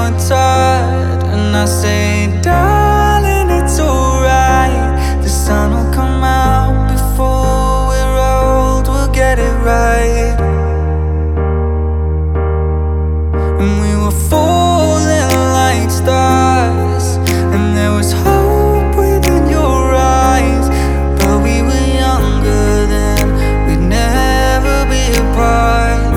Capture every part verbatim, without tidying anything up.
you're tired, and I say, darling, it's alright. The sun will come out before we're old, we'll get it right. And we were falling like stars, and there was hope within your eyes. But we were younger then, we'd never be apart.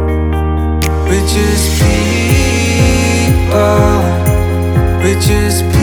We're just people, we're just